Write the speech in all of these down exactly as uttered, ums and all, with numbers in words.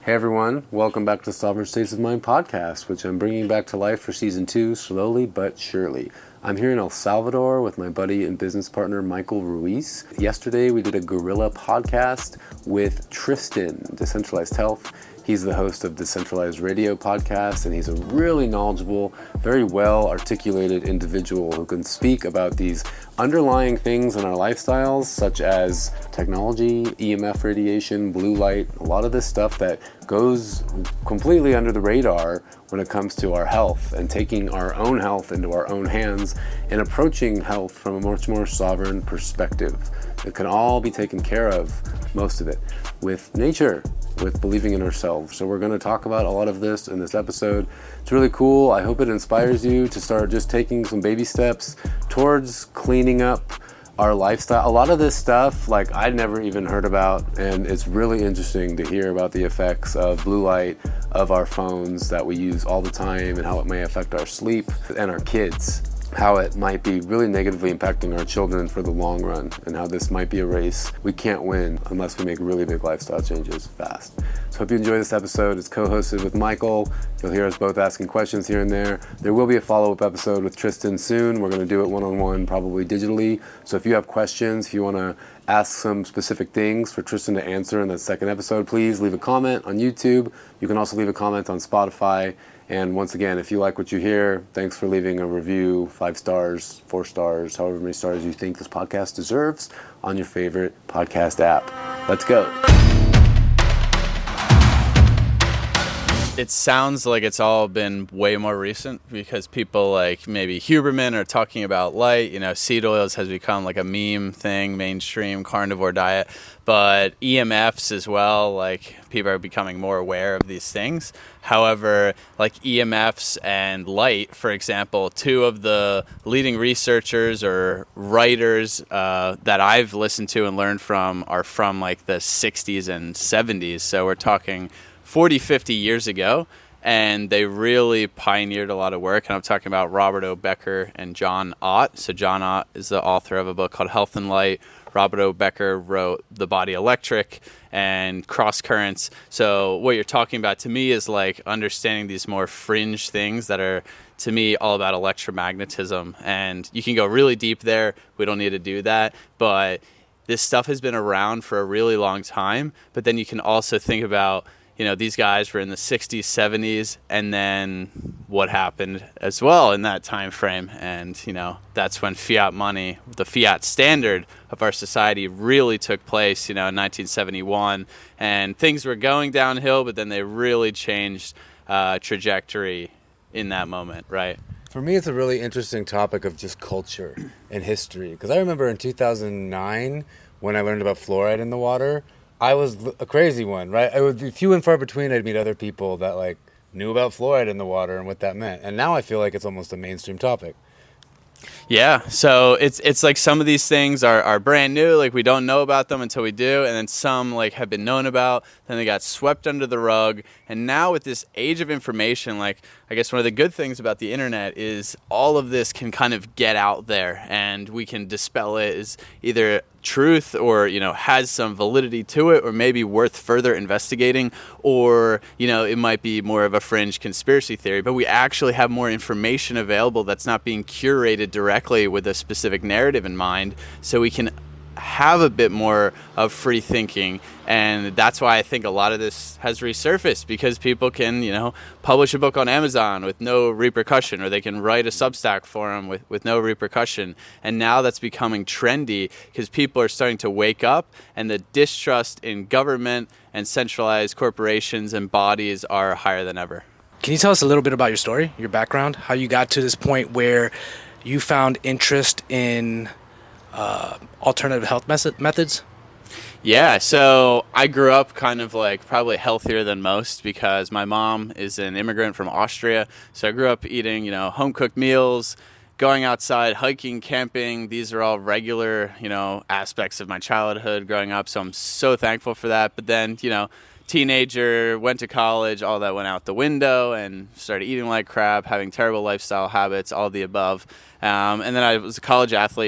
Hey everyone, welcome back to Sovereign States of Mind podcast, which I'm bringing back to life for season two, slowly but surely. I'm here in El Salvador with my buddy and business partner, Michael Ruiz. Yesterday we did a guerrilla podcast with Tristan, Decentralized Health. He's the host of Decentralized Radio podcast, and he's a really knowledgeable, very well articulated individual who can speak about these underlying things in our lifestyles, such as technology, E M F radiation, blue light, a lot of this stuff that goes completely under the radar when it comes to our health and taking our own health into our own hands and approaching health from a much more sovereign perspective. It can all be taken care of, most of it, with nature, with believing in ourselves. So we're going to talk about a lot of this in this episode. It's really cool. I hope it inspires you to start just taking some baby steps towards cleaning up our lifestyle. A lot of this stuff, like, I'd never even heard about, and it's really interesting to hear about the effects of blue light of our phones that we use all the time and how it may affect our sleep and our kids, how it might be really negatively impacting our children for the long run, and how this might be a race we can't win unless we make really big lifestyle changes fast. So hope you enjoy this episode. It's co-hosted with Michael. You'll hear us both asking questions here and there. There will be a follow-up episode with Tristan soon. We're going to do it one-on-one, probably digitally. So if you have questions, if you want to ask some specific things for Tristan to answer in the second episode, please leave a comment on YouTube. You can also leave a comment on Spotify. And once again, if you like what you hear, thanks for leaving a review, five stars, four stars, however many stars you think this podcast deserves on your favorite podcast app. Let's go. It sounds like it's all been way more recent because people like maybe Huberman are talking about light, you know, seed oils has become like a meme thing, mainstream carnivore diet, but E M Fs as well, like people are becoming more aware of these things. However, like E M Fs and light, for example, two of the leading researchers or writers uh, that I've listened to and learned from are from like the sixties and seventies. So we're talking forty, fifty years ago, and they really pioneered a lot of work. And I'm talking about Robert O. Becker and John Ott. So John Ott is the author of a book called Health and Light. Robert O. Becker wrote The Body Electric and Cross Currents. So what you're talking about to me is like understanding these more fringe things that are, to me, all about electromagnetism. And you can go really deep there. We don't need to do that. But this stuff has been around for a really long time. But then you can also think about, you know, these guys were in the sixties, seventies, and then what happened as well in that time frame. And, you know, that's when fiat money, the fiat standard of our society really took place, you know, in nineteen seventy-one. And things were going downhill, but then they really changed uh, trajectory in that moment, right? For me, it's a really interesting topic of just culture and history. Because I remember in two thousand nine, when I learned about fluoride in the water, I was a crazy one, right? It would be few and far between I'd meet other people that like knew about fluoride in the water and what that meant. And now I feel like it's almost a mainstream topic. Yeah, so it's it's like some of these things are, are brand new, like we don't know about them until we do, and then some like have been known about, then they got swept under the rug, and now with this age of information, like I guess one of the good things about the internet is all of this can kind of get out there, and we can dispel it as either truth or, you know, has some validity to it, or maybe worth further investigating, or, you know, it might be more of a fringe conspiracy theory, but we actually have more information available that's not being curated directly with a specific narrative in mind, so we can have a bit more of free thinking. And that's why I think a lot of this has resurfaced, because people can, you know, publish a book on Amazon with no repercussion, or they can write a Substack forum with, with no repercussion. And now that's becoming trendy because people are starting to wake up, and the distrust in government and centralized corporations and bodies are higher than ever. Can you tell us a little bit about your story, your background, how you got to this point where you found interest in uh, alternative health mes- methods? Yeah, so I grew up kind of like probably healthier than most because my mom is an immigrant from Austria. So I grew up eating, you know, home-cooked meals, going outside, hiking, camping. These are all regular, you know, aspects of my childhood growing up. So I'm so thankful for that. But then, you know, teenager, went to college, all that went out the window and started eating like crap, having terrible lifestyle habits, all the above. Um, and then I was a college athlete.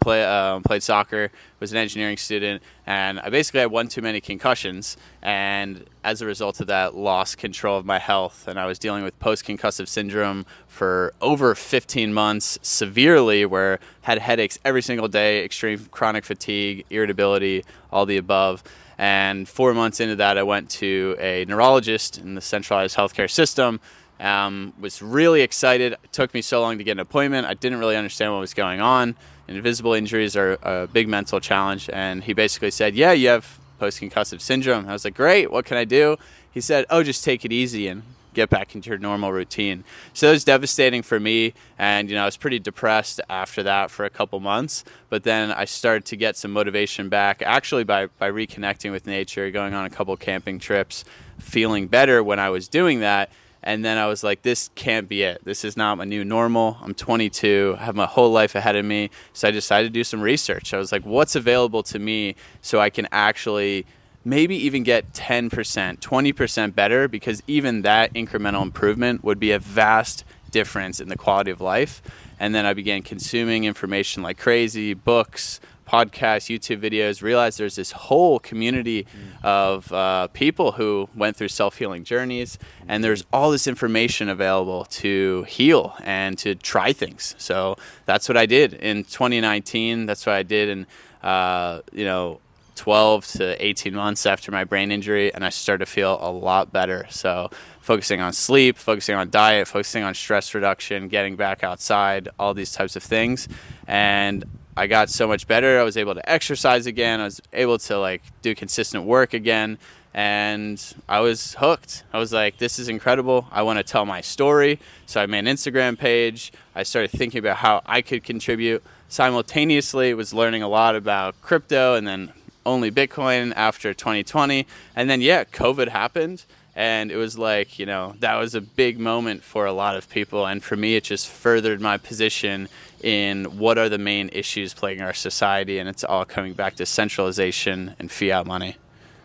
play, uh, played soccer, was an engineering student, and I basically had one too many concussions, and as a result of that, lost control of my health, and I was dealing with post-concussive syndrome for over fifteen months, severely, where I had headaches every single day, extreme chronic fatigue, irritability, all the above. And four months into that, I went to a neurologist in the centralized healthcare system. Um, was really excited. It took me so long to get an appointment. I didn't really understand what was going on. Invisible injuries are a big mental challenge. And he basically said, yeah, you have post-concussive syndrome. I was like, great, what can I do? He said, oh, just take it easy and get back into your normal routine. So it was devastating for me. And, you know, I was pretty depressed after that for a couple months. But then I started to get some motivation back, actually by, by reconnecting with nature, going on a couple camping trips, feeling better when I was doing that. And then I was like, this can't be it. This is not my new normal. I'm twenty-two. I have my whole life ahead of me. So I decided to do some research. I was like, what's available to me so I can actually maybe even get ten percent, twenty percent better? Because even that incremental improvement would be a vast difference in the quality of life. And then I began consuming information like crazy, books, podcasts, YouTube videos, realized there's this whole community of uh, people who went through self-healing journeys, and there's all this information available to heal and to try things. So that's what I did in twenty nineteen. That's what I did in, uh, you know, twelve to eighteen months after my brain injury, and I started to feel a lot better. So focusing on sleep, focusing on diet, focusing on stress reduction, getting back outside, all these types of things. And I got so much better. I was able to exercise again. I was able to like do consistent work again. And I was hooked. I was like, this is incredible. I want to tell my story. So I made an Instagram page. I started thinking about how I could contribute. Simultaneously, was learning a lot about crypto and then only Bitcoin after twenty twenty. And then, yeah, COVID happened. And it was like, you know, that was a big moment for a lot of people. And for me, it just furthered my position in what are the main issues plaguing our society. And it's all coming back to centralization and fiat money.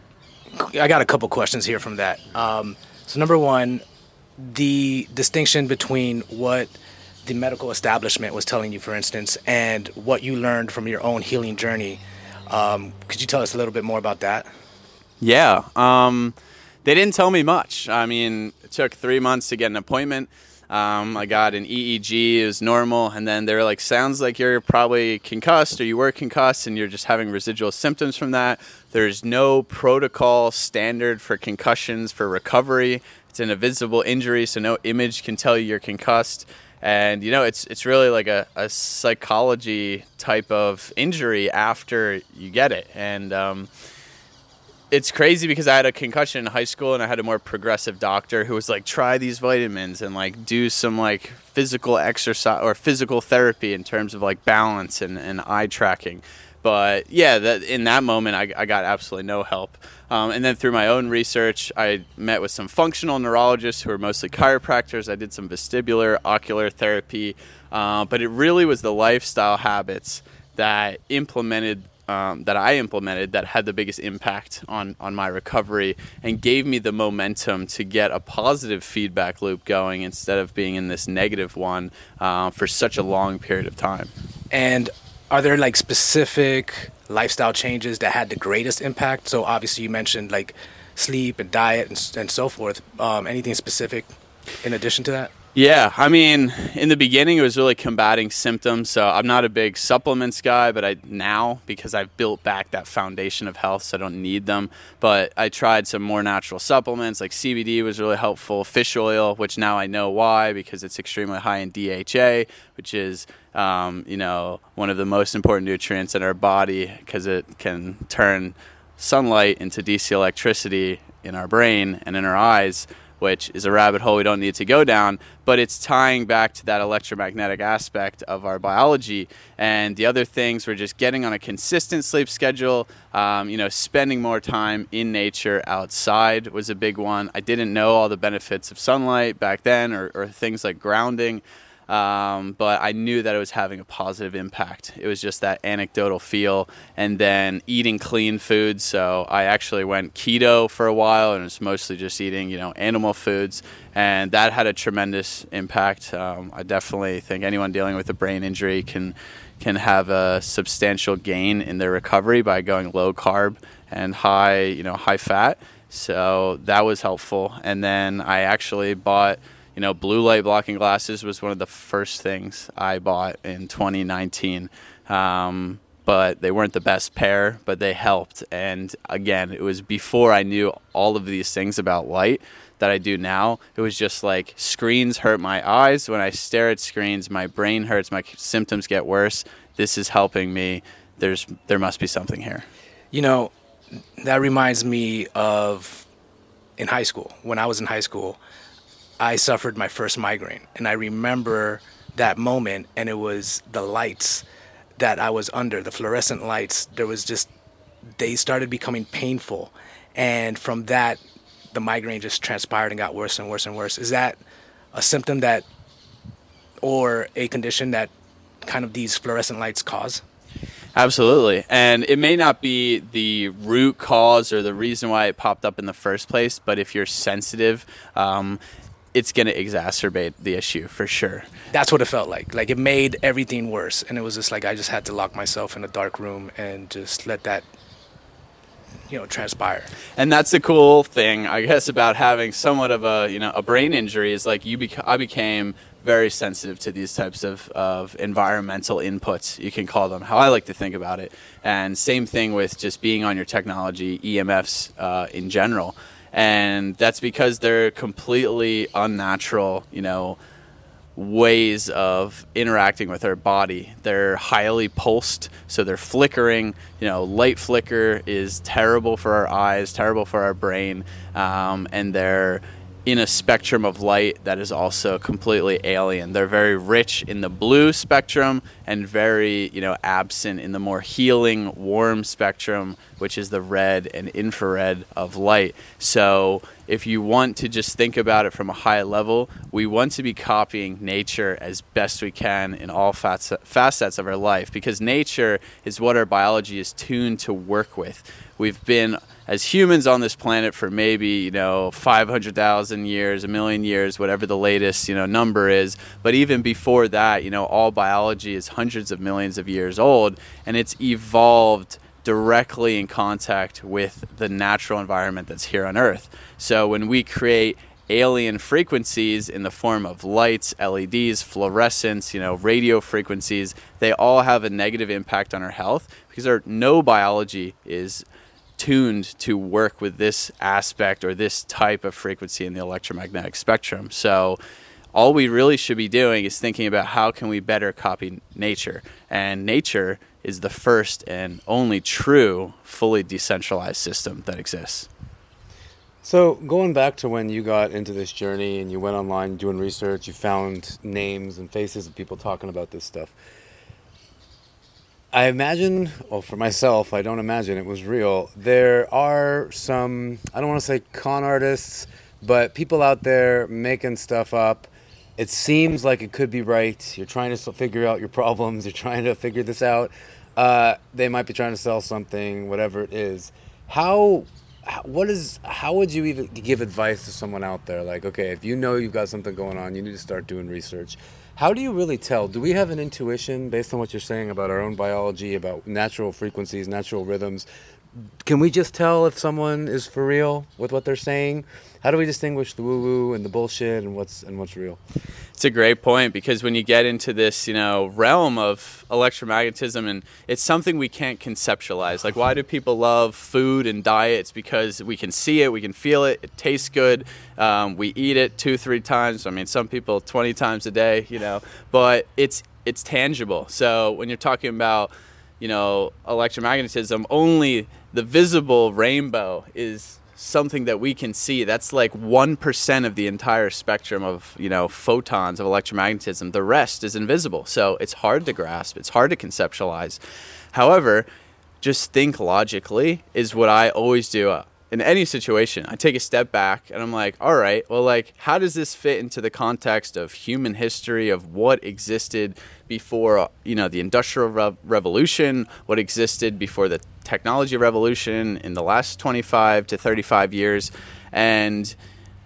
I got a couple questions here from that. Um, so number one, the distinction between what the medical establishment was telling you, for instance, and what you learned from your own healing journey. Um, could you tell us a little bit more about that? Yeah. Um, they didn't tell me much. I mean, it took three months to get an appointment. Um, I got an E E G, it was normal, and then they were like, sounds like you're probably concussed or you were concussed and you're just having residual symptoms from that. There's no protocol standard for concussions for recovery. It's an invisible injury, so no image can tell you you're concussed. And, you know, it's it's really like a, a psychology type of injury after you get it. And um, it's crazy because I had a concussion in high school and I had a more progressive doctor who was like, try these vitamins and like do some like physical exercise or physical therapy in terms of like balance and, and eye tracking. But yeah, that in that moment, I, I got absolutely no help. Um, and then through my own research, I met with some functional neurologists who are mostly chiropractors. I did some vestibular, ocular therapy. Uh, but it really was the lifestyle habits that implemented Um, that I implemented that had the biggest impact on, on my recovery and gave me the momentum to get a positive feedback loop going instead of being in this negative one uh, for such a long period of time. And are there like specific lifestyle changes that had the greatest impact? So obviously you mentioned like sleep and diet and, and so forth. Um, anything specific in addition to that? Yeah, I mean, in the beginning, it was really combating symptoms. So I'm not a big supplements guy, but I now, because I've built back that foundation of health, so I don't need them. But I tried some more natural supplements, like C B D was really helpful, fish oil, which now I know why, because it's extremely high in D H A, which is, um, you know, one of the most important nutrients in our body because it can turn sunlight into D C electricity in our brain and in our eyes, which is a rabbit hole we don't need to go down, but it's tying back to that electromagnetic aspect of our biology. And the other things were just getting on a consistent sleep schedule, um, you know, spending more time in nature outside was a big one. I didn't know all the benefits of sunlight back then or, or things like grounding. Um, but I knew that it was having a positive impact. It was just that anecdotal feel, and then eating clean foods. So I actually went keto for a while, and it was mostly just eating, you know, animal foods, and that had a tremendous impact. Um, I definitely think anyone dealing with a brain injury can can have a substantial gain in their recovery by going low carb and high, you know, high fat. So that was helpful. And then I actually bought, you know, blue light blocking glasses was one of the first things I bought in twenty nineteen. Um, but they weren't the best pair, but they helped. And again, it was before I knew all of these things about light that I do now. It was just like screens hurt my eyes. When I stare at screens, my brain hurts, my symptoms get worse. This is helping me. There's there must be something here. You know, that reminds me of in high school. When I was in high school, I suffered my first migraine, and I remember that moment, and it was the lights that I was under, the fluorescent lights. There was just, they started becoming painful, and from that, the migraine just transpired and got worse and worse and worse. Is that a symptom that, or a condition that kind of these fluorescent lights cause? Absolutely. And it may not be the root cause or the reason why it popped up in the first place, but if you're sensitive, um, it's going to exacerbate the issue for sure. That's what it felt like. Like it made everything worse. And it was just like I just had to lock myself in a dark room and just let that, you know, transpire. And that's the cool thing, I guess, about having somewhat of a, you know, a brain injury is like you bec- I became very sensitive to these types of, of environmental inputs, you can call them, how I like to think about it. And same thing with just being on your technology, E M Fs uh, in general. And that's because they're completely unnatural, you know, ways of interacting with our body. They're highly pulsed, so they're flickering. You know, light flicker is terrible for our eyes, terrible for our brain, um, and they're in a spectrum of light that is also completely alien. They're very rich in the blue spectrum and very, you know, absent in the more healing, warm spectrum, which is the red and infrared of light. So if you want to just think about it from a high level, we want to be copying nature as best we can in all facets of our life, because nature is what our biology is tuned to work with. We've been, as humans on this planet, for maybe, you know, five hundred thousand years, a million years, whatever the latest, you know, number is. But even before that, you know, all biology is hundreds of millions of years old, and it's evolved directly in contact with the natural environment that's here on Earth. So when we create alien frequencies in the form of lights, L E Ds, fluorescence, you know, radio frequencies, they all have a negative impact on our health because our no biology is tuned to work with this aspect or this type of frequency in the electromagnetic spectrum. So all we really should be doing is thinking about how can we better copy nature. And nature is the first and only true fully decentralized system that exists. So going back to when you got into this journey and you went online doing research, you found names and faces of people talking about this stuff. I imagine, well, for myself, I don't imagine it was real. There are some, I don't want to say con artists, but people out there making stuff up. It seems like it could be right. You're trying to figure out your problems. You're trying to figure this out. Uh, they might be trying to sell something, whatever it is. How, what is, how would you even give advice to someone out there? Like, okay, if you know you've got something going on, you need to start doing research. How do you really tell? Do we have an intuition based on what you're saying about our own biology, about natural frequencies, natural rhythms? Can we just tell if someone is for real with what they're saying? How do we distinguish the woo-woo and the bullshit and what's and what's real? It's a great point, because when you get into this, you know, realm of electromagnetism, and it's something we can't conceptualize. Like, why do people love food and diet? It's because we can see it, we can feel it, it tastes good. Um, we eat it two, three times. I mean, some people twenty times a day, you know, but it's it's tangible. So when you're talking about, you know, electromagnetism, only the visible rainbow is something that we can see. That's like one percent of the entire spectrum of, you know, photons of electromagnetism. The rest is invisible. So it's hard to grasp. It's hard to conceptualize. However, just think logically is what I always do. In any situation, I take a step back and I'm like, all right, well, like, how does this fit into the context of human history, of what existed before, you know, the Industrial Re- Revolution, what existed before the technology revolution in the last twenty-five to thirty-five years, and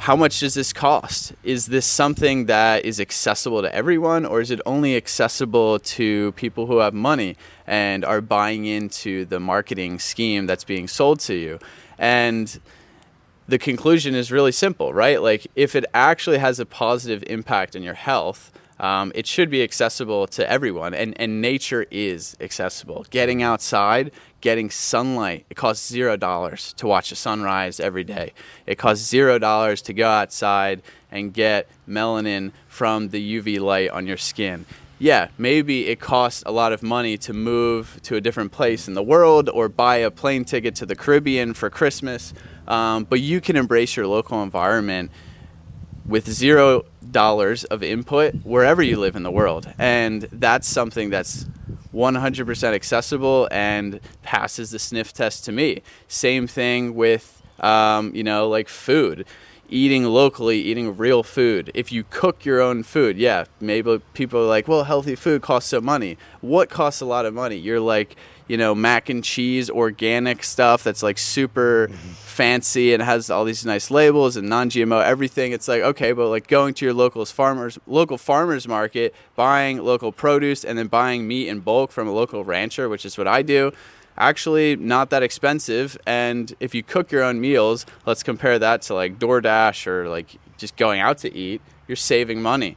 how much does this cost? Is this something that is accessible to everyone, or is it only accessible to people who have money and are buying into the marketing scheme that's being sold to you? And the conclusion is really simple, right? Like, if it actually has a positive impact on your health, um, it should be accessible to everyone. And, and nature is accessible. Getting outside, getting sunlight, it costs zero dollars to watch the sunrise every day. It costs zero dollars to go outside and get melanin from the U V light on your skin. Yeah, maybe it costs a lot of money to move to a different place in the world or buy a plane ticket to the Caribbean for Christmas, um, but you can embrace your local environment with zero dollars of input wherever you live in the world. And that's something that's one hundred percent accessible and passes the sniff test to me. Same thing with, um, you know, like food. Eating locally, eating real food. If you cook your own food, yeah, maybe people are like, well, healthy food costs some money. What costs a lot of money? You're like, you know, mac and cheese, organic stuff that's like super mm-hmm. fancy and has all these nice labels and non-G M O, everything. It's like, okay, but like going to your local farmers, local farmers market, buying local produce, and then buying meat in bulk from a local rancher, which is what I do. Actually not that expensive. And if you cook your own meals, let's compare that to like DoorDash or like just going out to eat, you're saving money.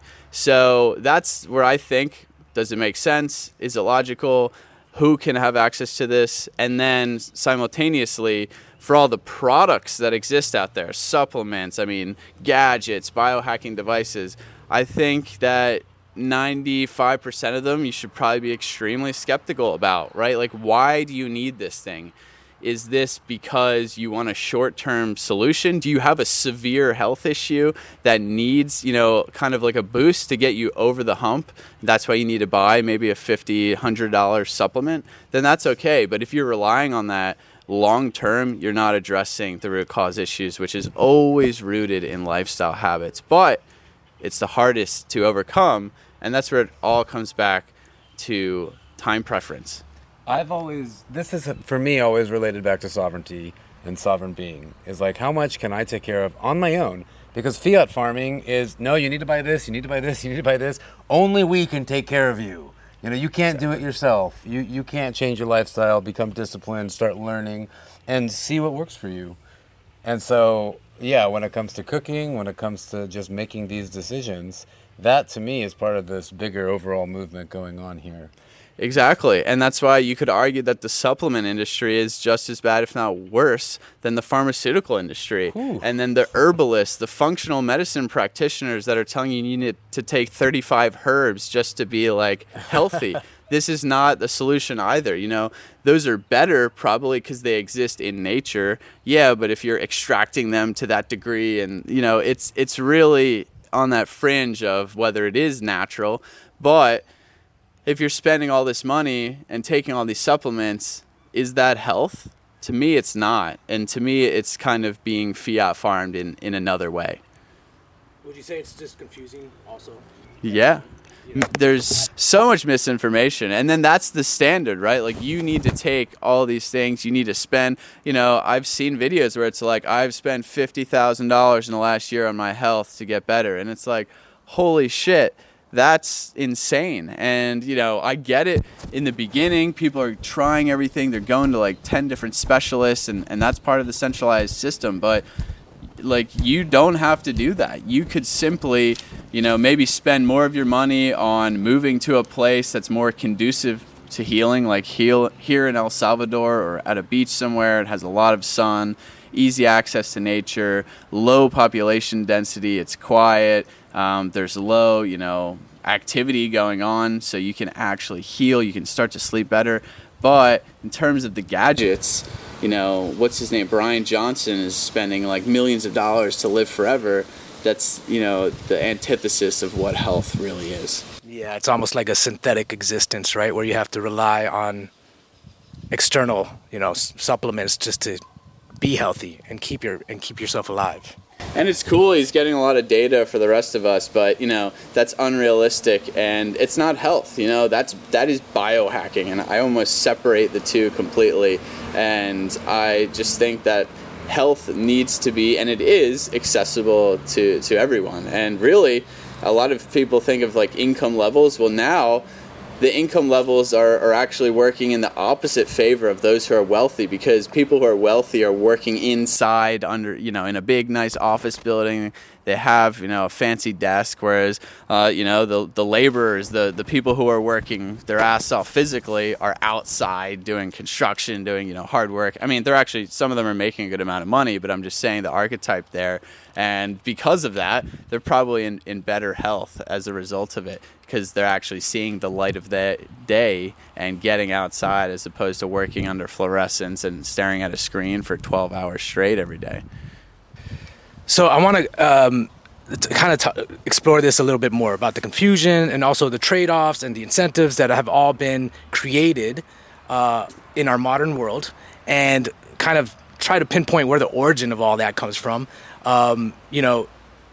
So that's where I think, does it make sense? Is it logical? Who can have access to this? And then simultaneously, for all the products that exist out there, supplements, I mean, gadgets, biohacking devices, I think that ninety-five percent of them you should probably be extremely skeptical about, right? Like, why do you need this thing? Is this because you want a short-term solution? Do you have a severe health issue that needs, you know, kind of like a boost to get you over the hump? That's why you need to buy maybe a fifty dollars, one hundred dollars supplement? Then that's okay. But if you're relying on that long-term, you're not addressing the root cause issues, which is always rooted in lifestyle habits. But it's the hardest to overcome, and that's where it all comes back to time preference. I've always, this is for me always related back to sovereignty and sovereign being, is like, how much can I take care of on my own? Because fiat farming is, no, you need to buy this, you need to buy this, you need to buy this. Only we can take care of you. You know, you can't do it yourself. You you can't change your lifestyle, become disciplined, start learning, and see what works for you. And so, yeah, when it comes to cooking, when it comes to just making these decisions, that to me is part of this bigger overall movement going on here. Exactly. And that's why you could argue that the supplement industry is just as bad, if not worse, than the pharmaceutical industry. Ooh. And then the herbalists, the functional medicine practitioners that are telling you you need to take thirty-five herbs just to be like healthy. This is not the solution either. You know, those are better probably because they exist in nature. Yeah, but if you're extracting them to that degree, and, you know, it's it's really on that fringe of whether it is natural. But if you're spending all this money and taking all these supplements, is that health? To me, it's not. And to me, it's kind of being fiat farmed in, in another way. Would you say it's just confusing also? Yeah. There's so much misinformation. And then that's the standard, right? Like, you need to take all these things. You need to spend, you know, I've seen videos where it's like, I've spent fifty thousand dollars in the last year on my health to get better. And it's like, holy shit. That's insane. And, you know, I get it. In the beginning, people are trying everything. They're going to like ten different specialists, and, and that's part of the centralized system. But, like, you don't have to do that. You could simply, you know, maybe spend more of your money on moving to a place that's more conducive to healing, like heal, here in El Salvador or at a beach somewhere. It has a lot of sun, easy access to nature, low population density. It's quiet. Um, there's low, you know, activity going on, so you can actually heal. You can start to sleep better. But in terms of the gadgets, you know, what's his name? Brian Johnson is spending like millions of dollars to live forever. That's, you know, the antithesis of what health really is. Yeah, it's almost like a synthetic existence, right? Where you have to rely on external, you know, s- supplements just to be healthy and keep your and keep yourself alive. And it's cool, he's getting a lot of data for the rest of us, but, you know, that's unrealistic, and it's not health, you know, that's that is biohacking, and I almost separate the two completely. And I just think that health needs to be, and it is, accessible to, to everyone. And really, a lot of people think of like income levels. Well, now the income levels are, are actually working in the opposite favor of those who are wealthy, because people who are wealthy are working inside under, you know, in a big, nice office building. They have, you know, a fancy desk, whereas, uh, you know, the the laborers, the, the people who are working their ass off physically are outside doing construction, doing, you know, hard work. I mean, they're actually, some of them are making a good amount of money, but I'm just saying the archetype there. And because of that, they're probably in, in better health as a result of it, because they're actually seeing the light of the day and getting outside, as opposed to working under fluorescence and staring at a screen for twelve hours straight every day. So I want to um, kind of t- explore this a little bit more about the confusion and also the trade-offs and the incentives that have all been created uh, in our modern world, and kind of try to pinpoint where the origin of all that comes from. Um, you know,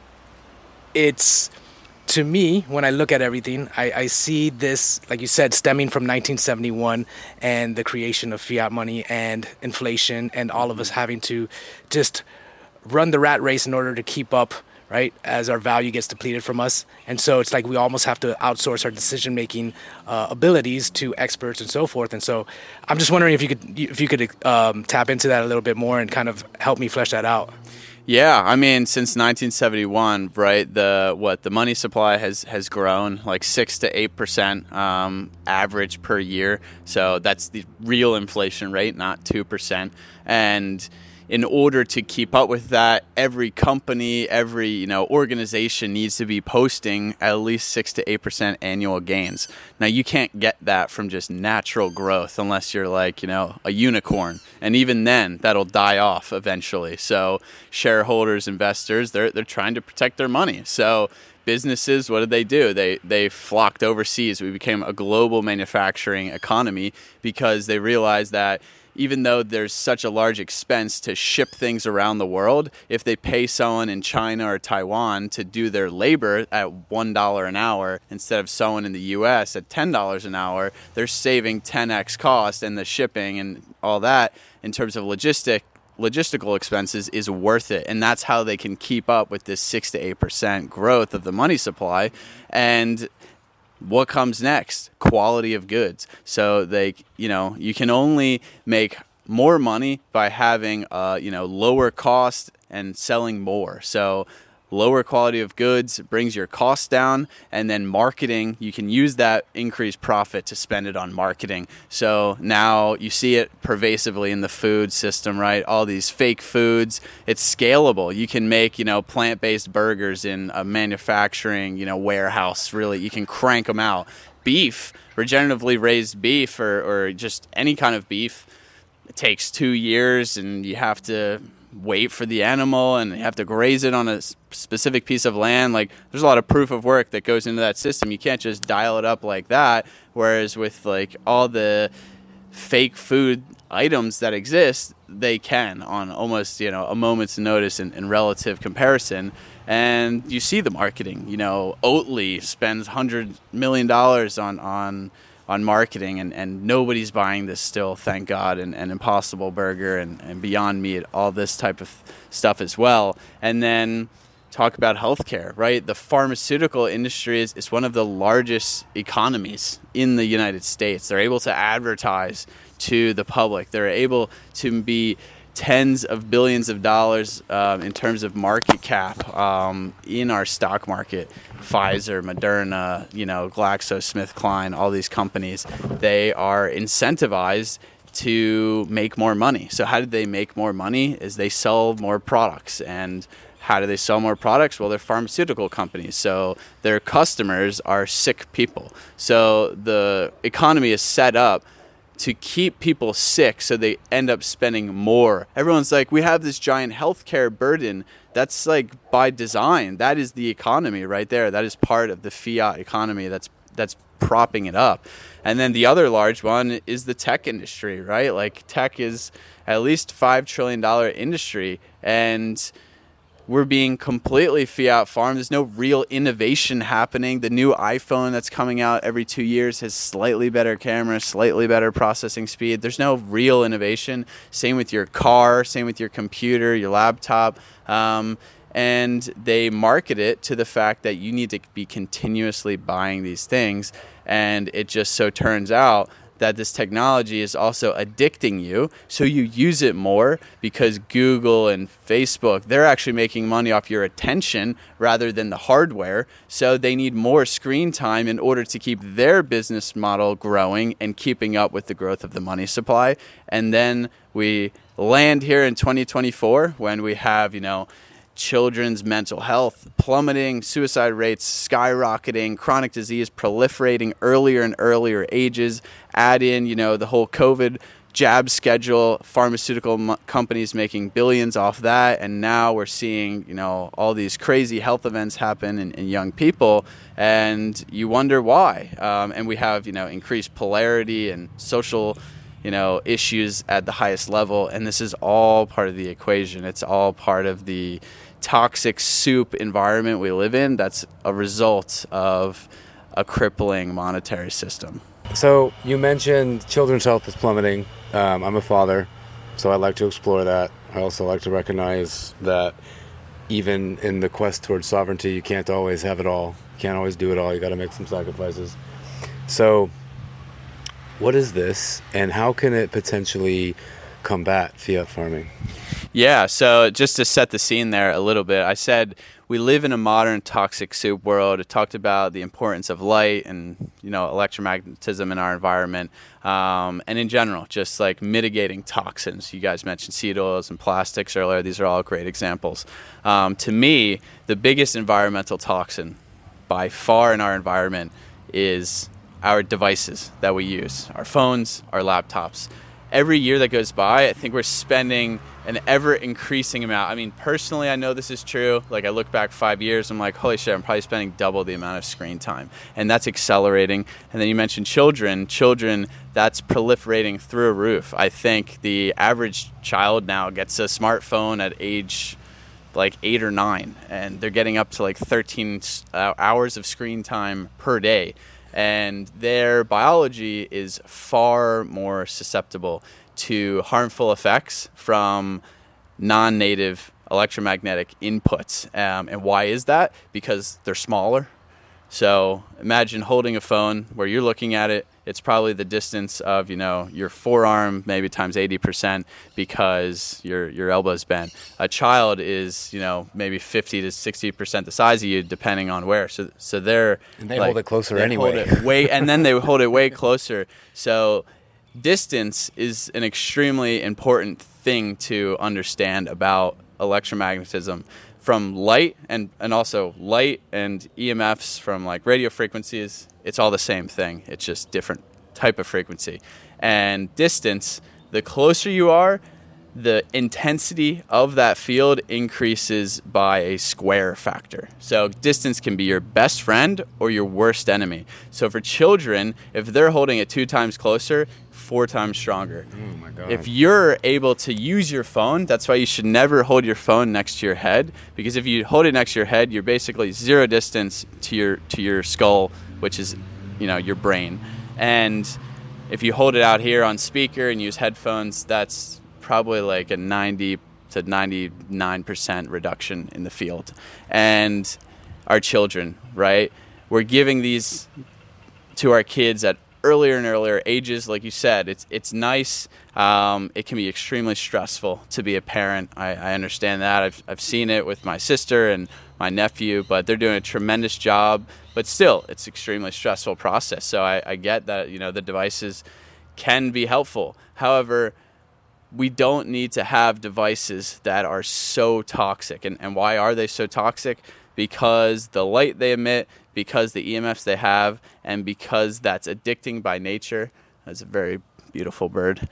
it's, to me, when I look at everything, I, I see this, like you said, stemming from nineteen seventy-one and the creation of fiat money and inflation, and all of us having to just run the rat race in order to keep up, right, as our value gets depleted from us. And so it's like we almost have to outsource our decision-making uh, abilities to experts and so forth. And so I'm just wondering if you could if you could um, tap into that a little bit more and kind of help me flesh that out. Yeah, I mean, since nineteen seventy-one, right, the what the money supply has, has grown like six to eight percent um, average per year. So that's the real inflation rate, not two percent. And in order to keep up with that, every company, every, you know, organization needs to be posting at least six to eight percent annual gains. Now, you can't get that from just natural growth unless you're like, you know, a unicorn. And even then, that'll die off eventually. So shareholders, investors, they're they're trying to protect their money. So businesses, what did they do? They they flocked overseas. We became a global manufacturing economy because they realized that even though there's such a large expense to ship things around the world, if they pay someone in China or Taiwan to do their labor at one dollar an hour instead of someone in the U S at ten dollars an hour, they're saving ten x cost, and the shipping and all that in terms of logistic logistical expenses is worth it. And that's how they can keep up with this six to eight percent growth of the money supply. And what comes next? Quality of goods. So they, you know, you can only make more money by having, uh, you know, lower cost and selling more. So lower quality of goods brings your costs down, and then marketing, you can use that increased profit to spend it on marketing. So now you see it pervasively in the food system, right? All these fake foods, it's scalable. You can make, you know, plant-based burgers in a manufacturing, you know, warehouse. Really, you can crank them out. Beef, regeneratively raised beef, or, or just any kind of beef, it takes two years and you have to wait for the animal and you have to graze it on a specific piece of land. Like, there's a lot of proof of work that goes into that system. You can't just dial it up like that. Whereas with like all the fake food items that exist, they can on almost, you know, a moment's notice in, in relative comparison. And you see the marketing, you know, Oatly spends one hundred million dollars on, on, on marketing, and, and nobody's buying this still, thank God, and, and Impossible Burger and, and Beyond Meat, all this type of stuff as well. And then talk about healthcare, right? The pharmaceutical industry is, is one of the largest economies in the United States. They're able to advertise to the public. They're able to be tens of billions of dollars um, in terms of market cap um, in our stock market. Pfizer, Moderna, you know, GlaxoSmithKline, all these companies, they are incentivized to make more money. So how do they make more money? Is they sell more products. And how do they sell more products? Well, they're pharmaceutical companies. So their customers are sick people. So the economy is set up to keep people sick, so they end up spending more. Everyone's like, we have this giant healthcare burden. That's like by design. That is the economy right there. That is part of the fiat economy that's that's propping it up. And then the other large one is the tech industry, right? Like, tech is at least five trillion dollars industry. And we're being completely fiat farmed. There's no real innovation happening. The new iPhone that's coming out every two years has slightly better camera, slightly better processing speed. There's no real innovation. Same with your car, same with your computer, your laptop. Um, and they market it to the fact that you need to be continuously buying these things. And it just so turns out that this technology is also addicting you, so you use it more because Google and Facebook, they're actually making money off your attention rather than the hardware, so they need more screen time in order to keep their business model growing and keeping up with the growth of the money supply. And then we land here in twenty twenty-four when we have, you know, children's mental health plummeting, suicide rates skyrocketing, chronic disease proliferating earlier and earlier ages. Add in, you know, the whole COVID jab schedule, pharmaceutical m- companies making billions off that, and now we're seeing, you know, all these crazy health events happen in, in young people, and you wonder why. Um, and we have, you know, increased polarity and social, you know, issues at the highest level, and this is all part of the equation. It's all part of the toxic soup environment we live in that's a result of a crippling monetary system. So you mentioned children's health is plummeting. Um, I'm a father, so I like to explore that. I also like to recognize that even in the quest towards sovereignty, you can't always have it all. You can't always do it all. You got to make some sacrifices. So what is this, and how can it potentially combat fiat farming? Yeah, so just to set the scene there a little bit, I said we live in a modern toxic soup world. It talked about the importance of light and, you know, electromagnetism in our environment, um, and in general, just like mitigating toxins. You guys mentioned seed oils and plastics earlier. These are all great examples. Um, to me, the biggest environmental toxin by far in our environment is our devices that we use, our phones, our laptops. Every year that goes by, I think we're spending an ever-increasing amount. I mean, personally, I know this is true. Like, I look back five years, I'm like, holy shit, I'm probably spending double the amount of screen time. And that's accelerating. And then you mentioned children. Children, that's proliferating through a roof. I think the average child now gets a smartphone at age like eight or nine, and they're getting up to like thirteen hours of screen time per day. And their biology is far more susceptible to harmful effects from non-native electromagnetic inputs. Um, and why is that? Because they're smaller. So imagine holding a phone where you're looking at it. It's probably the distance of, you know, your forearm, maybe times eighty percent, because your your elbow's bent. A child is, you know, maybe fifty to sixty percent the size of you, depending on where. So so they're and they like, hold it closer they anyway. Hold it way, and then they hold it way closer. So distance is an extremely important thing to understand about electromagnetism. From light and, and also light and E M Fs from like radio frequencies, it's all the same thing. It's just different type of frequency. And distance, the closer you are, the intensity of that field increases by a square factor. So distance can be your best friend or your worst enemy. So for children, if they're holding it two times closer, four times stronger. Oh my God. If you're able to use your phone, that's why you should never hold your phone next to your head, because if you hold it next to your head, you're basically zero distance to your to your skull, which is, you know, your brain. And if you hold it out here on speaker and use headphones, that's probably like a ninety to ninety-nine percent reduction in the field. And our children, right? We're giving these to our kids at earlier and earlier ages. Like you said, it's it's nice. Um, it can be extremely stressful to be a parent. I, I understand that. I've I've seen it with my sister and my nephew, but they're doing a tremendous job. But still, it's an extremely stressful process. So I, I get that, you know, the devices can be helpful. However, we don't need to have devices that are so toxic. And, and why are they so toxic? Because the light they emit, because the E M Fs they have, and because that's addicting by nature. That's a very beautiful bird.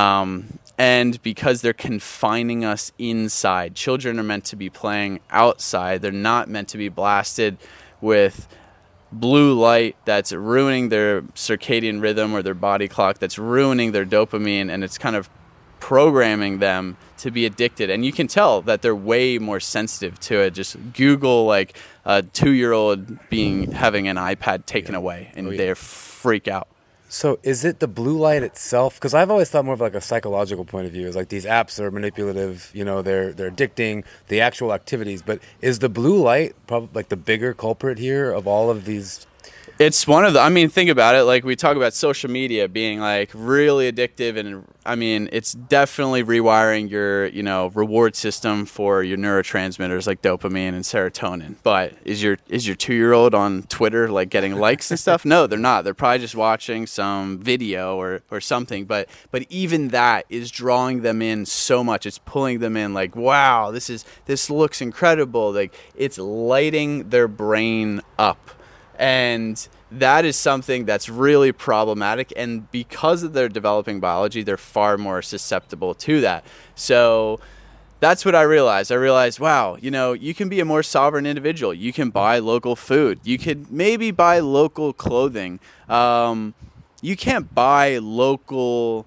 Um, and because they're confining us inside. Children are meant to be playing outside. They're not meant to be blasted with blue light that's ruining their circadian rhythm or their body clock, that's ruining their dopamine, and it's kind of programming them to be addicted. And you can tell that they're way more sensitive to it. Just Google like a two-year-old being having an iPad taken yeah. away, and oh, yeah. they freak out. So is it the blue light itself? Because I've always thought more of like a psychological point of view. Is like these apps are manipulative, you know, they're they're addicting, the actual activities. But is the blue light probably like the bigger culprit here of all of these? It's one of the, I mean, think about it. Like we talk about social media being like really addictive, and I mean, it's definitely rewiring your, you know, reward system for your neurotransmitters like dopamine and serotonin. But is your is your two-year-old on Twitter like getting likes and stuff? No, they're not. They're probably just watching some video or, or something. But but even that is drawing them in so much. It's pulling them in like, wow, this is this looks incredible. Like it's lighting their brain up. And that is something that's really problematic. And because of their developing biology, they're far more susceptible to that. So that's what I realized. I realized, wow, you know, you can be a more sovereign individual. You can buy local food. You could maybe buy local clothing. Um, you can't buy local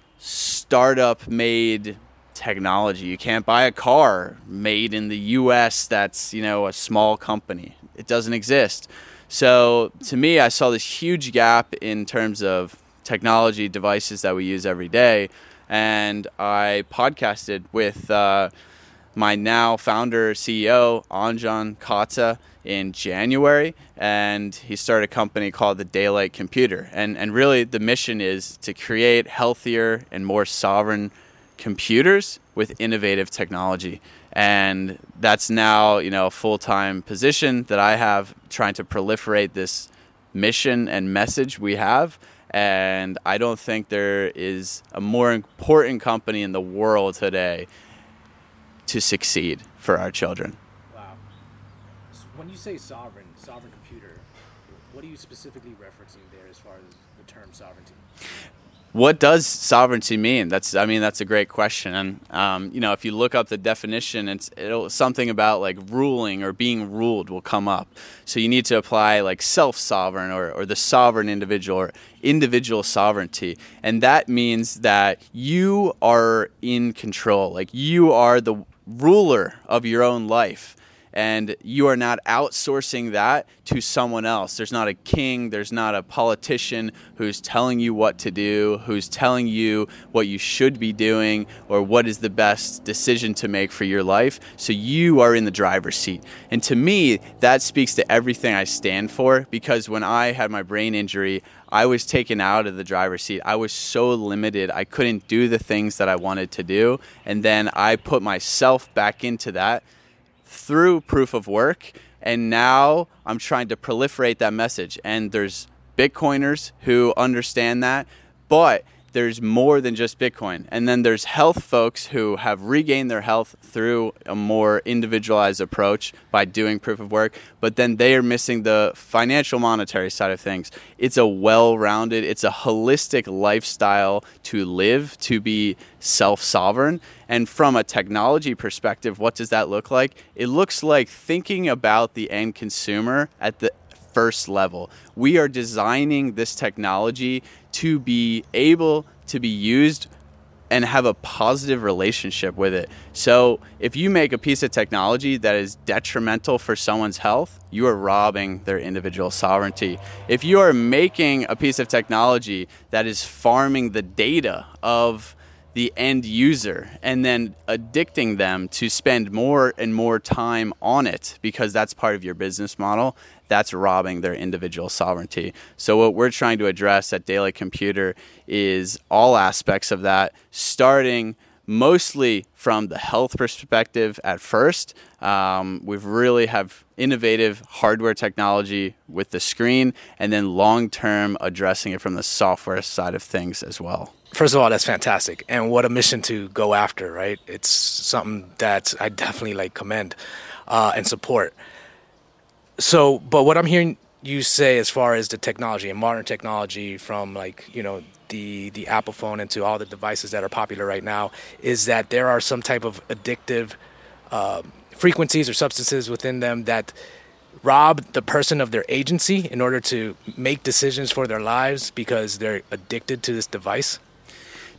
startup-made technology. You can't buy a car made in the U S that's, you know, a small company. It doesn't exist. So to me, I saw this huge gap in terms of technology devices that we use every day. And I podcasted with uh, my now founder, C E O, Anjan Kotza, in January. And he started a company called the Daylight Computer. And, and really the mission is to create healthier and more sovereign computers with innovative technology. And that's now, you know, a full-time position that I have, trying to proliferate this mission and message we have. And I don't think there is a more important company in the world today to succeed for our children. Wow. So when you say sovereign, sovereign computer, what are you specifically referencing there as far as the term sovereignty? What does sovereignty mean? That's, I mean, that's a great question. And, um, you know, if you look up the definition, it's it'll, something about like ruling or being ruled will come up. So you need to apply like self-sovereign or, or the sovereign individual or individual sovereignty. And that means that you are in control. Like you are the ruler of your own life. And you are not outsourcing that to someone else. There's not a king, there's not a politician who's telling you what to do, who's telling you what you should be doing or what is the best decision to make for your life. So you are in the driver's seat. And to me, that speaks to everything I stand for, because when I had my brain injury, I was taken out of the driver's seat. I was so limited. I couldn't do the things that I wanted to do. And then I put myself back into that through proof of work, and now I'm trying to proliferate that message. And there's Bitcoiners who understand that, but there's more than just Bitcoin. And then there's health folks who have regained their health through a more individualized approach by doing proof of work, but then they are missing the financial monetary side of things. It's a well-rounded, it's a holistic lifestyle to live, to be self-sovereign. And from a technology perspective, what does that look like? It looks like thinking about the end consumer at the first level. We are designing this technology to be able to be used and have a positive relationship with it. So if you make a piece of technology that is detrimental for someone's health, you are robbing their individual sovereignty. If you are making a piece of technology that is farming the data of the end user and then addicting them to spend more and more time on it because that's part of your business model, that's robbing their individual sovereignty. So what we're trying to address at Daylight Computer is all aspects of that, starting mostly from the health perspective at first. Um, we've really have innovative hardware technology with the screen, and then long-term addressing it from the software side of things as well. First of all, that's fantastic. And what a mission to go after, right? It's something that I definitely like commend uh, and support. So, but what I'm hearing you say as far as the technology and modern technology from like, you know, the, the Apple phone into all the devices that are popular right now is that there are some type of addictive uh, frequencies or substances within them that rob the person of their agency in order to make decisions for their lives because they're addicted to this device?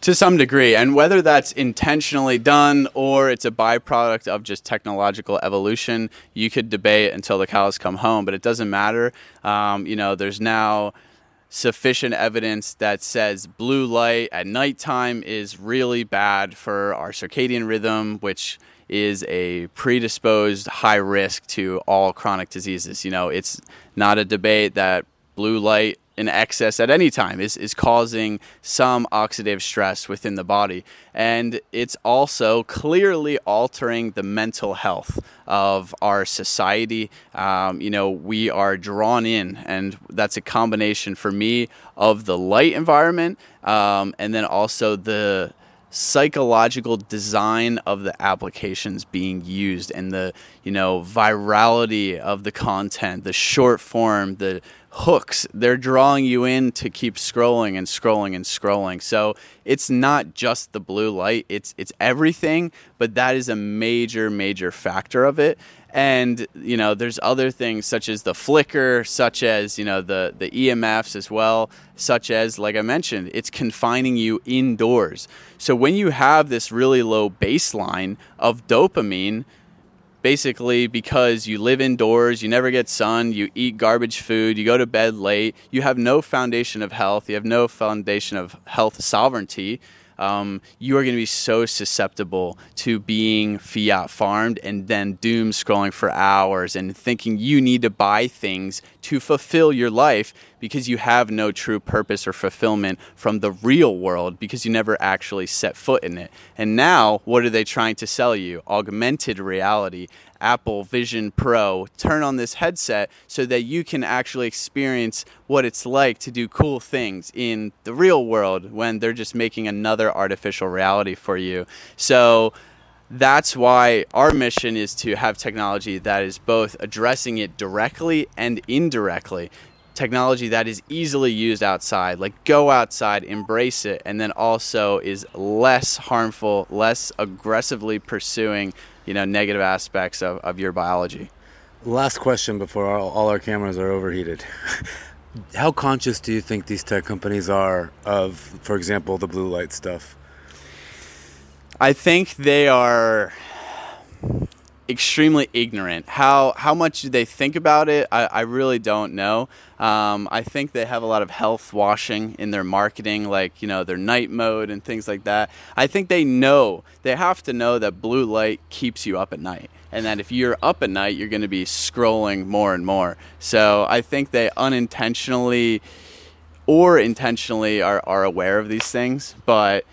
To some degree, and whether that's intentionally done or it's a byproduct of just technological evolution, you could debate until the cows come home, but it doesn't matter. Um, you know, there's now sufficient evidence that says blue light at nighttime is really bad for our circadian rhythm, which is a predisposed high risk to all chronic diseases. You know, it's not a debate that blue light in excess at any time is, is causing some oxidative stress within the body. And it's also clearly altering the mental health of our society. Um, you know, we are drawn in, and that's a combination for me of the light environment um, and then also the psychological design of the applications being used and the, you know, virality of the content, the short form, the hooks. They're drawing you in to keep scrolling and scrolling and scrolling. So it's not just the blue light, it's it's everything, but that is a major, major factor of it. And, you know, there's other things such as the flicker, such as, you know, the, the E M Fs as well, such as, like I mentioned, it's confining you indoors. So when you have this really low baseline of dopamine, basically because you live indoors, you never get sun, you eat garbage food, you go to bed late, you have no foundation of health, you have no foundation of health sovereignty, um, you are going to be so susceptible to being fiat farmed and then doom scrolling for hours and thinking you need to buy things to fulfill your life because you have no true purpose or fulfillment from the real world because you never actually set foot in it. And now, what are they trying to sell you? Augmented reality. Apple Vision Pro, turn on this headset so that you can actually experience what it's like to do cool things in the real world when they're just making another artificial reality for you. So that's why our mission is to have technology that is both addressing it directly and indirectly. Technology that is easily used outside, like go outside, embrace it, and then also is less harmful, less aggressively pursuing, you know, negative aspects of, of your biology. Last question before all, all our cameras are overheated. How conscious do you think these tech companies are of, for example, the blue light stuff? I think they are extremely ignorant. How how much do they think about it? I, I really don't know. Um, I think they have a lot of health washing in their marketing, like, you know, their night mode and things like that. I think they know, they have to know that blue light keeps you up at night. And that if you're up at night, you're going to be scrolling more and more. So I think they unintentionally or intentionally are, are aware of these things. But,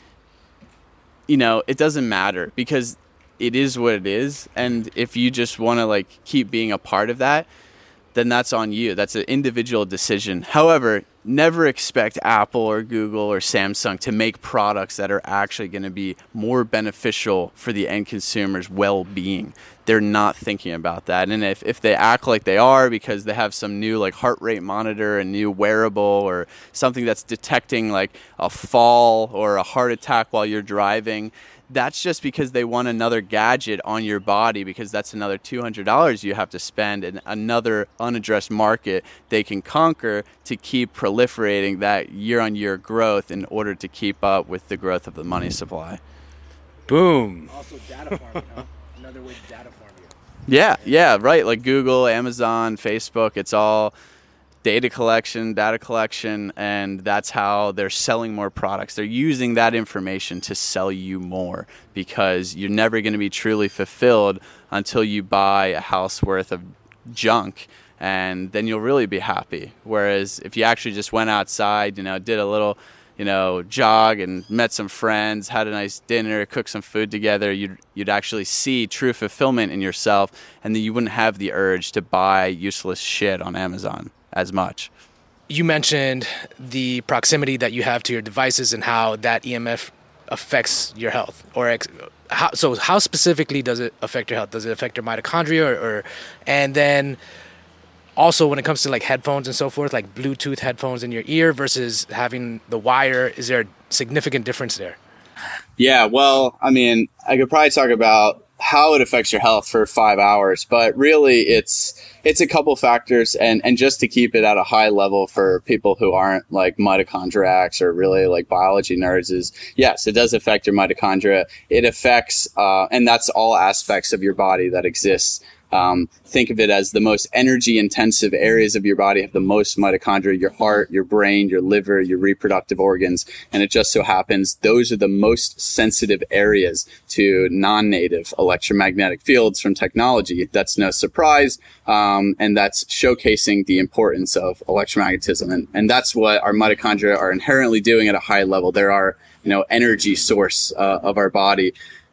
you know, it doesn't matter because it is what it is. And if you just want to like keep being a part of that, then that's on you. That's an individual decision. However, never expect Apple or Google or Samsung to make products that are actually going to be more beneficial for the end consumer's well-being. They're not thinking about that. And if, if they act like they are because they have some new like heart rate monitor, a new wearable, or something that's detecting like a fall or a heart attack while you're driving, that's just because they want another gadget on your body, because that's another two hundred dollars you have to spend and another unaddressed market they can conquer to keep proliferating that year-on-year growth in order to keep up with the growth of the money supply. Boom. Also data farming, huh? Another way to data farm you. Yeah, yeah, right. Like Google, Amazon, Facebook, it's all data collection, data collection, and that's how they're selling more products. They're using that information to sell you more because you're never going to be truly fulfilled until you buy a house worth of junk, and then you'll really be happy. Whereas if you actually just went outside, you know, did a little, you know, jog and met some friends, had a nice dinner, cooked some food together, you'd you'd actually see true fulfillment in yourself, and then you wouldn't have the urge to buy useless shit on Amazon as much. You mentioned the proximity that you have to your devices and how that E M F affects your health. Or ex- how, so how specifically does it affect your health? Does it affect your mitochondria? Or, or and then also when it comes to like headphones and so forth, like Bluetooth headphones in your ear versus having the wire, is there a significant difference there? Yeah, well, I mean, I could probably talk about how it affects your health for five hours, but really it's it's a couple factors, and and just to keep it at a high level for people who aren't like mitochondriacs or really like biology nerds is, yes, it does affect your mitochondria. It affects, uh, and that's all aspects of your body that exists. Um, think of it as the most energy intensive areas of your body have the most mitochondria: your heart, your brain, your liver, your reproductive organs. And it just so happens those are the most sensitive areas to non-native electromagnetic fields from technology. That's no surprise. Um, and that's showcasing the importance of electromagnetism. And, and that's what our mitochondria are inherently doing at a high level. They're our, you know, energy source uh, of our body,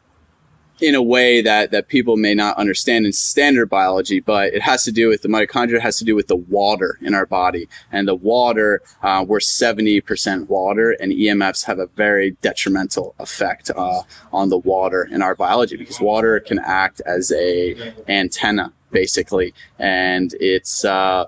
in a way that, that people may not understand in standard biology, but it has to do with the mitochondria, has to do with the water in our body. And the water, uh, we're seventy percent water, and E M Fs have a very detrimental effect uh, on the water in our biology, because water can act as a antenna, basically. And it's, uh,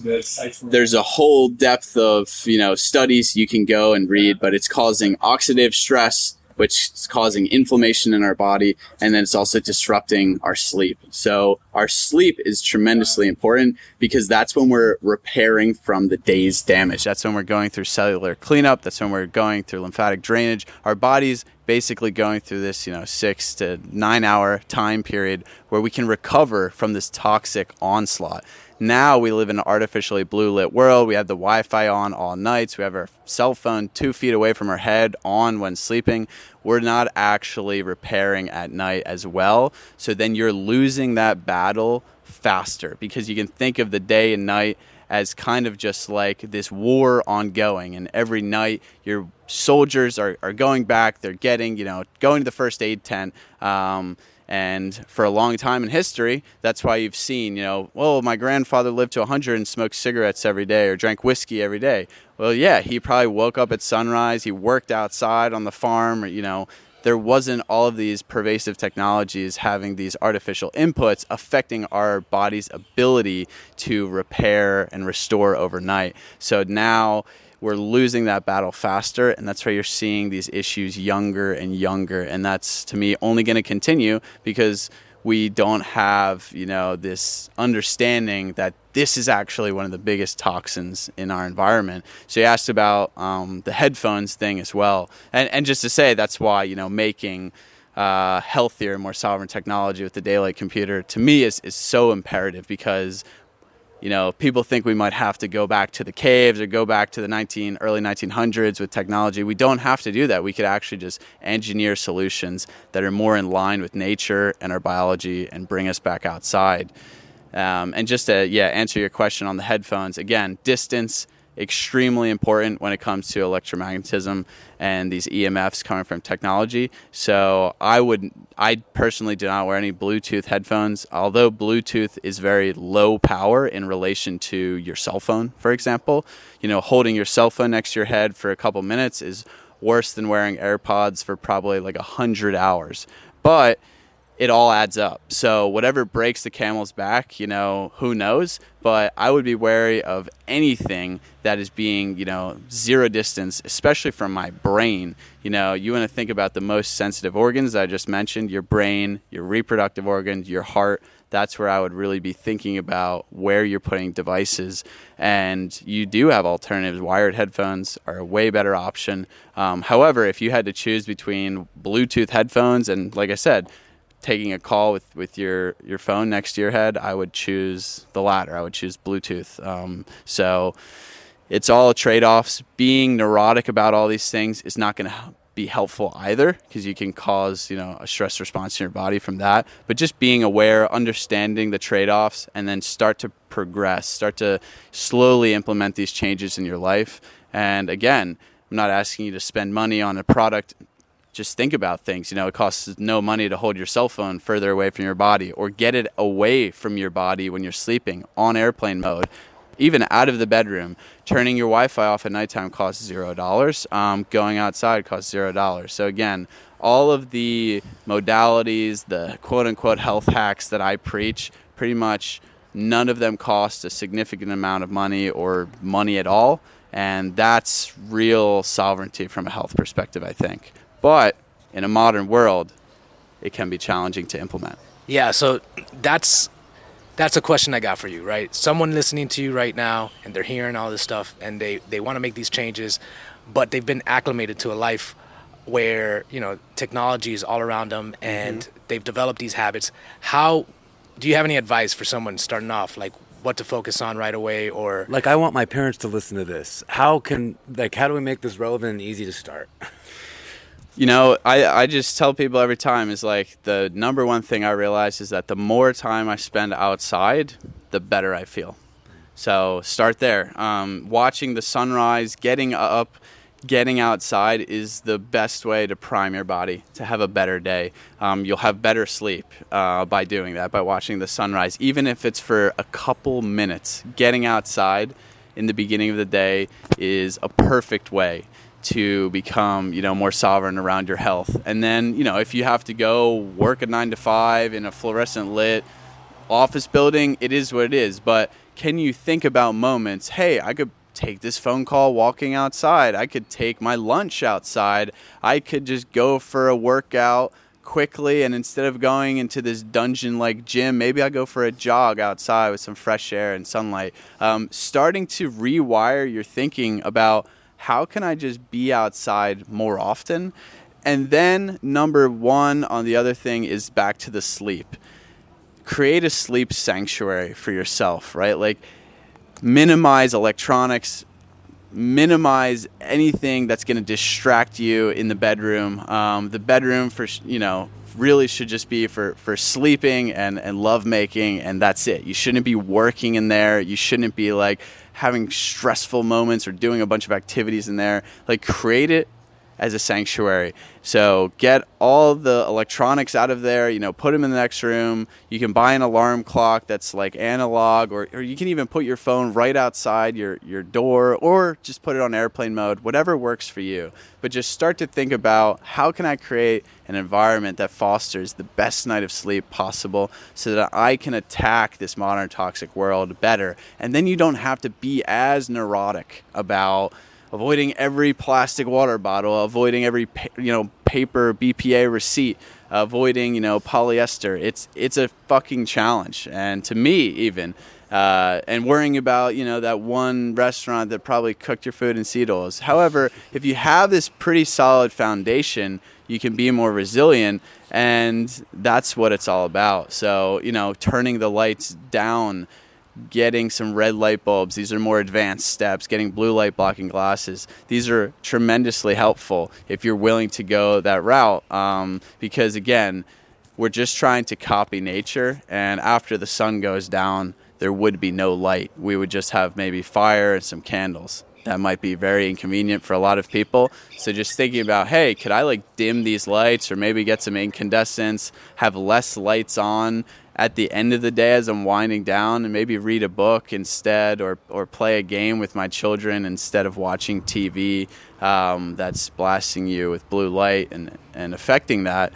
there's a whole depth of, you know, studies you can go and read, but it's causing oxidative stress, which is causing inflammation in our body, and then it's also disrupting our sleep. So our sleep is tremendously important, because that's when we're repairing from the day's damage. That's when we're going through cellular cleanup. That's when we're going through lymphatic drainage. Our body's basically going through this, you know, six to nine hour time period where we can recover from this toxic onslaught. Now we live in an artificially blue lit world. We have the Wi-Fi on all nights. We have our cell phone two feet away from our head on when sleeping. We're not actually repairing at night as well. So then you're losing that battle faster, because you can think of the day and night as kind of just like this war ongoing. And every night your soldiers are, are going back. They're getting, you know, going to the first aid tent. Um, And for a long time in history, that's why you've seen, you know, well, my grandfather lived to one hundred and smoked cigarettes every day or drank whiskey every day. Well, yeah, he probably woke up at sunrise. He worked outside on the farm. Or, you know, there wasn't all of these pervasive technologies having these artificial inputs affecting our body's ability to repair and restore overnight. So now we're losing that battle faster, and that's why you're seeing these issues younger and younger. And that's, to me, only going to continue because we don't have, you know, this understanding that this is actually one of the biggest toxins in our environment. So you asked about um, the headphones thing as well. And, and just to say, that's why, you know, making uh, healthier, more sovereign technology with the Daylight computer, to me, is, is so imperative, because you know, people think we might have to go back to the caves or go back to the nineteen early nineteen hundreds with technology. We don't have to do that. We could actually just engineer solutions that are more in line with nature and our biology and bring us back outside. Um, and just to yeah answer your question on the headphones, again, distance, extremely important when it comes to electromagnetism and these E M Fs coming from technology. So I would, I personally do not wear any Bluetooth headphones, although Bluetooth is very low power in relation to your cell phone, for example. You know, holding your cell phone next to your head for a couple minutes is worse than wearing AirPods for probably like a hundred hours. But it all adds up. So whatever breaks the camel's back, you know, who knows? But I would be wary of anything that is being, you know, zero distance, especially from my brain. You know, you want to think about the most sensitive organs that I just mentioned, your brain, your reproductive organs, your heart. That's where I would really be thinking about where you're putting devices. And you do have alternatives. Wired headphones are a way better option. Um, however, if you had to choose between Bluetooth headphones and, like I said, taking a call with, with your, your phone next to your head, I would choose the latter. I would choose Bluetooth. Um, so it's all trade-offs. Being neurotic about all these things is not going to be helpful either, because you can cause, you know, a stress response in your body from that. But just being aware, understanding the trade-offs, and then start to progress, start to slowly implement these changes in your life. And again, I'm not asking you to spend money on a product. Just think about things. You know, it costs no money to hold your cell phone further away from your body, or get it away from your body when you're sleeping on airplane mode. Even out of the bedroom, turning your Wi-Fi off at nighttime costs zero dollars. Um, going outside costs zero dollars. So again, all of the modalities, the quote-unquote health hacks that I preach, pretty much none of them cost a significant amount of money or money at all. And that's real sovereignty from a health perspective, I think. But in a modern world, it can be challenging to implement. Yeah, so that's that's a question I got for you, right? Someone listening to you right now, and they're hearing all this stuff, and they, they want to make these changes, but they've been acclimated to a life where, you know, technology is all around them, and mm-hmm. they've developed these habits. How do you have any advice for someone starting off, like what to focus on right away? Or like, I want my parents to listen to this. How can, like, how do we make this relevant and easy to start? You know, I, I just tell people every time is like the number one thing I realize is that the more time I spend outside, the better I feel. So start there. Um, watching the sunrise, getting up, getting outside is the best way to prime your body to have a better day. Um, you'll have better sleep uh, by doing that, by watching the sunrise. Even if it's for a couple minutes, getting outside in the beginning of the day is a perfect way to become, you know, more sovereign around your health. And then, you know, if you have to go work a nine to five in a fluorescent lit office building, it is what it is. But can you think about moments, hey, I could take this phone call walking outside. I could take my lunch outside. I could just go for a workout quickly, and instead of going into this dungeon-like gym, maybe I go for a jog outside with some fresh air and sunlight. Um, starting to rewire your thinking about how can I just be outside more often? And then number one on the other thing is back to the sleep. Create a sleep sanctuary for yourself, right? Like minimize electronics, minimize anything that's going to distract you in the bedroom. Um, the bedroom for, you know, really should just be for, for sleeping and, and love making, and that's it. You shouldn't be working in there. You shouldn't be like having stressful moments or doing a bunch of activities in there. Like, create it as a sanctuary. So get all the electronics out of there, you know, put them in the next room. You can buy an alarm clock that's like analog, or, or you can even put your phone right outside your, your door, or just put it on airplane mode, whatever works for you. But just start to think about, how can I create an environment that fosters the best night of sleep possible so that I can attack this modern toxic world better. And then you don't have to be as neurotic about avoiding every plastic water bottle, avoiding every, you know, paper B P A receipt, avoiding, you know, polyester. It's it's a fucking challenge. And to me, even, uh, and worrying about, you know, that one restaurant that probably cooked your food in seed oils. However, if you have this pretty solid foundation, you can be more resilient, and that's what it's all about. So, you know, turning the lights down, getting some red light bulbs. These are more advanced steps. Getting blue light blocking glasses. These are tremendously helpful if you're willing to go that route. Um, because again, we're just trying to copy nature. And after the sun goes down, there would be no light. We would just have maybe fire and some candles. That might be very inconvenient for a lot of people. So just thinking about, hey, could I like dim these lights, or maybe get some incandescents, have less lights on at the end of the day as I'm winding down, and maybe read a book instead, or or play a game with my children instead of watching T V um, that's blasting you with blue light and, and affecting that.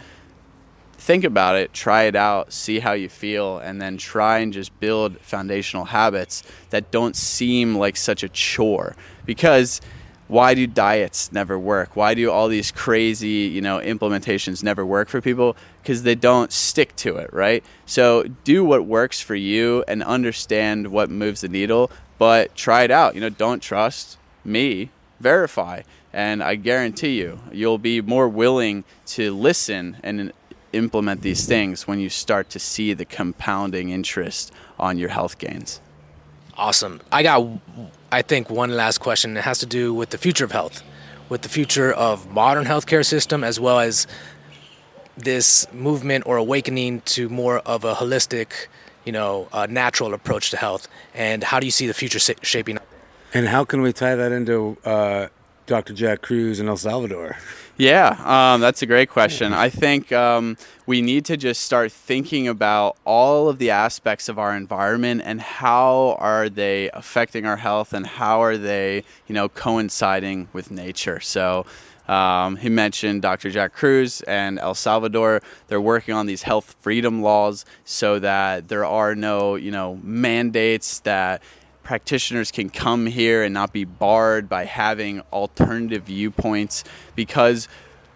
Think about it, try it out, see how you feel, and then try and just build foundational habits that don't seem like such a chore. Because why do diets never work? Why do all these crazy, you know, implementations never work for people? Because they don't stick to it, right? So do what works for you and understand what moves the needle, but try it out. You know, don't trust me, verify. And I guarantee you, you'll be more willing to listen and implement these things when you start to see the compounding interest on your health gains. Awesome. I got, I think, one last question. It has to do with the future of health, with the future of modern healthcare system, as well as this movement or awakening to more of a holistic, you know, uh, natural approach to health. And how do you see the future sa- shaping up? And how can we tie that into uh, Doctor Jack Kruse in El Salvador? Yeah, um, that's a great question. I think um, we need to just start thinking about all of the aspects of our environment and how are they affecting our health, and how are they, you know, coinciding with nature. So um, he mentioned Doctor Jack Kruse and El Salvador. They're working on these health freedom laws so that there are no, you know, mandates that practitioners can come here and not be barred by having alternative viewpoints, because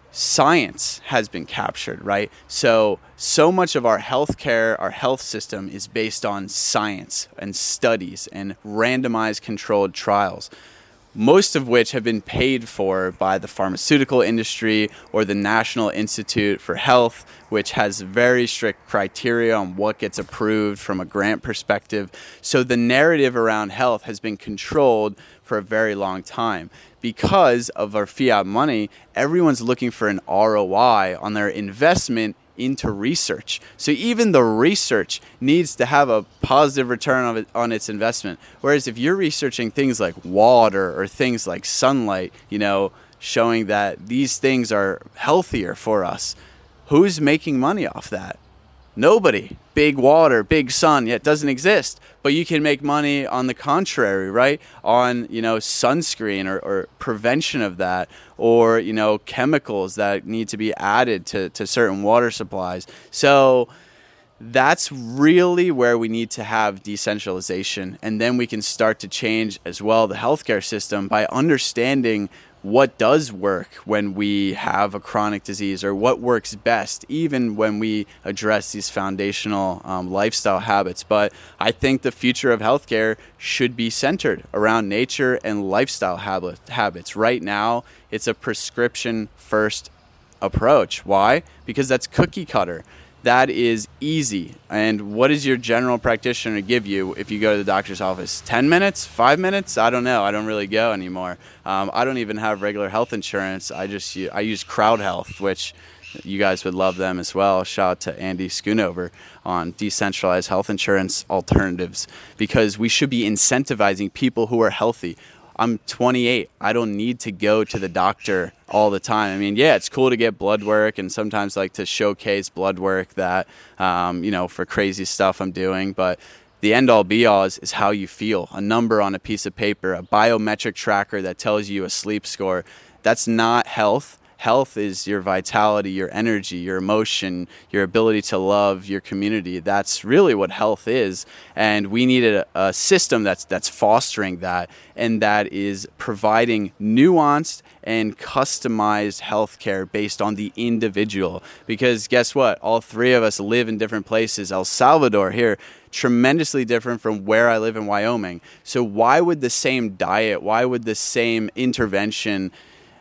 science has been captured, right? So, so much of our healthcare, our health system is based on science and studies and randomized controlled trials, most of which have been paid for by the pharmaceutical industry or the National Institute for Health, which has very strict criteria on what gets approved from a grant perspective. So the narrative around health has been controlled for a very long time. Because of our fiat money, everyone's looking for an R O I on their investment into research. So even the research needs to have a positive return on, it, on its investment. Whereas if you're researching things like water or things like sunlight, you know, showing that these things are healthier for us, who's making money off that? Nobody. Big water, big sun, yet doesn't exist. But you can make money on the contrary, right? On, you know, sunscreen or, or prevention of that, or, you know, chemicals that need to be added to, to certain water supplies. So that's really where we need to have decentralization. And then we can start to change as well the healthcare system by understanding what does work when we have a chronic disease, or what works best, even when we address these foundational um, lifestyle habits. But I think the future of healthcare should be centered around nature and lifestyle habit, habits. Right now, it's a prescription-first approach. Why? Because that's cookie cutter. That is easy. And what does your general practitioner give you if you go to the doctor's office? ten minutes? Five minutes? I don't know. I don't really go anymore. Um, I don't even have regular health insurance. I just I use Crowd Health, which you guys would love them as well. Shout out to Andy Schoonover on decentralized health insurance alternatives, because we should be incentivizing people who are healthy. I'm twenty-eight. I don't need to go to the doctor all the time. I mean, yeah, it's cool to get blood work and sometimes like to showcase blood work that, um, you know, for crazy stuff I'm doing. But the end all be all is, is how you feel. A number on a piece of paper, a biometric tracker that tells you a sleep score. That's not health. Health is your vitality, your energy, your emotion, your ability to love your community. That's really what health is. And we need a, a system that's that's fostering that, and that is providing nuanced and customized healthcare based on the individual. Because guess what? All three of us live in different places. El Salvador here, tremendously different from where I live in Wyoming. So why would the same diet, why would the same intervention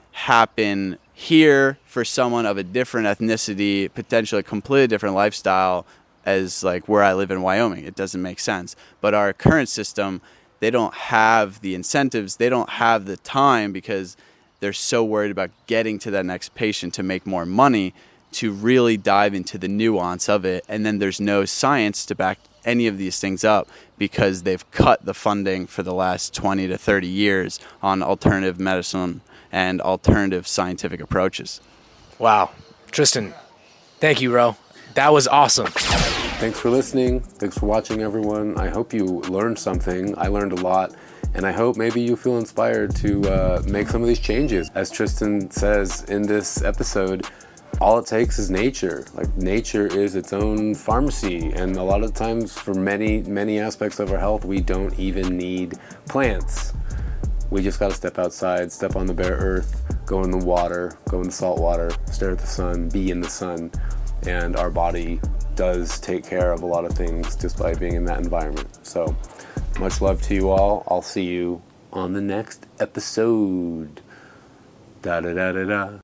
happen here for someone of a different ethnicity, potentially a completely different lifestyle as like where I live in Wyoming? It doesn't make sense. But our current system, they don't have the incentives, they don't have the time, because they're so worried about getting to that next patient to make more money, to really dive into the nuance of it. And then there's no science to back any of these things up, because they've cut the funding for the last twenty to thirty years on alternative medicine and alternative scientific approaches. Wow. Tristan, thank you, bro. That was awesome. Thanks for listening. Thanks for watching, everyone. I hope you learned something. I learned a lot. And I hope maybe you feel inspired to uh, make some of these changes. As Tristan says in this episode, all it takes is nature. Like, nature is its own pharmacy. And a lot of times for many, many aspects of our health, we don't even need plants. We just got to step outside, step on the bare earth, go in the water, go in the salt water, stare at the sun, be in the sun. And our body does take care of a lot of things just by being in that environment. So much love to you all. I'll see you on the next episode. Da da da da da.